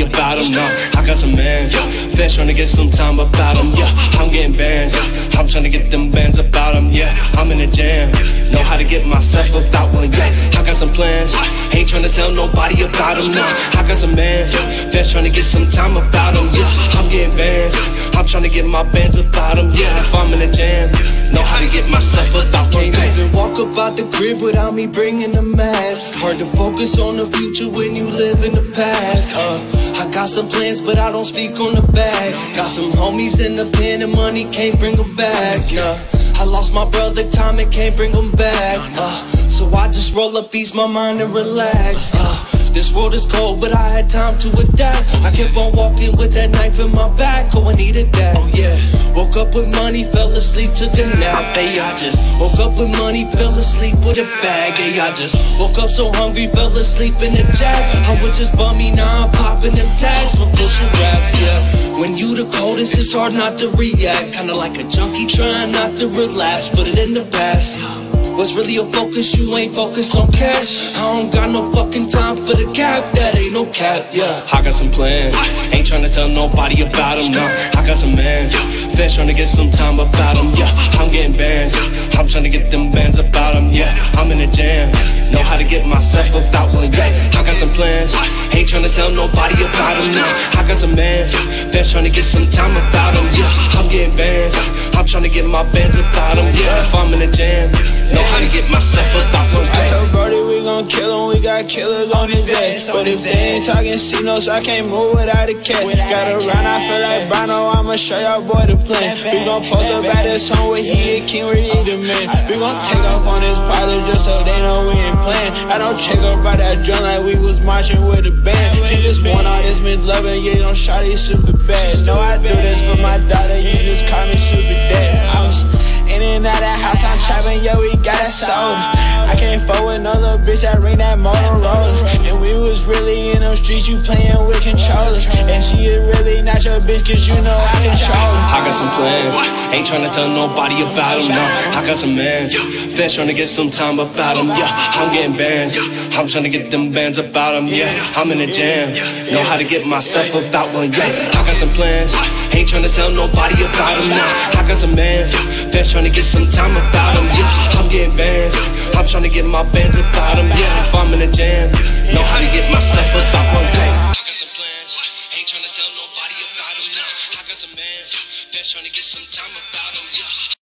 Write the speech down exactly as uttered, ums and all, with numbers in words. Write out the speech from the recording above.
about them, no. I got some man, fans trying to get some time about them, yeah. I'm getting bands, I'm trying to get them bands about them, yeah. I'm in the jam, know how to get myself about one, yeah. I got some plans, ain't trying to tell nobody about them, no. I got some man, fans trying to get some time about them, yeah. I'm getting bands, I'm trying to get my bands about them, yeah. If I'm in the jam, know how to get myself about one, can't even walk up out the crib without me bringing the mask. Hard to focus on the future when you live in the past. Uh, I got some plans, but I don't speak on the bag. Got some homies in the pen and money can't bring them back. Nah, I lost my brother time and can't bring them back. Uh, so I just roll up, ease my mind and relax. Uh, this world is cold, but I had time to adapt. I kept on walking with that knife in my back. Oh, I needed that, oh yeah. Woke up with money, fell asleep, took a nap. Hey, I just woke up with money, fell asleep with a bag. Hey, I just woke up so hungry, fell asleep in the jack. I was just bummy, now I'm popping them tags for pushing raps, yeah. When you the coldest, it's hard not to react. Kinda like a junkie trying not to relapse, put it in the past. What's really your focus? You ain't focused on cash. I don't got no fucking time for the cap. That ain't no cap, yeah. I got some plans, ain't trying to tell nobody about them, no. I got some man, fans trying to get some time about them, yeah. I'm getting bands, I'm trying to get them bands about them, yeah. I'm in the jam, know how to get myself about one, yeah. I got some plans, ain't trying to tell nobody about them, no. I got some man, fans trying to get some time about them, yeah. I'm getting bands, I'm trying to get my bands about them, yeah. If I'm in the jam, know how to get myself about one, I told Brody we gon' kill him, we got killers on his ass. But if they ain't talking C-notes, I can't move without a cat. Gotta run, I feel like Bono, I'ma show y'all boy the plan. We gon' post up at this home where he a king, where he the man. We gon' take off on his pilot just so they know we ain't playing. I don't check up by that drum like we was marching with a band. She just want all this mid loving, yeah, don't shot it super bad. No, I do this for my daughter, you just call me super dad. I was in and out that house, I'm trapping, yo, we got it sold. I can't fuck with another bitch that ring that Motorola. And we was really in them streets, you playing with controllers. And she is really not your bitch, cause you know I control her. I got some plans, ain't trying to tell nobody about them, no. I got some man, fans trying to get some time about them, yeah. I'm getting bands, I'm trying to get them bands about them, yeah. I'm in the jam, know how to get myself about one, yeah. I got some plans, ain't trying to tell nobody about them, no. I got some man, fans trying to get some time about them, yeah. I'm getting bands, I'm trying to get my bands about them, yeah. If I'm in the jam, know how to get myself about one, yeah. I got some plans, ain't trying to tell nobody about them, no. I got some man, fans trying to get some time about them, yeah.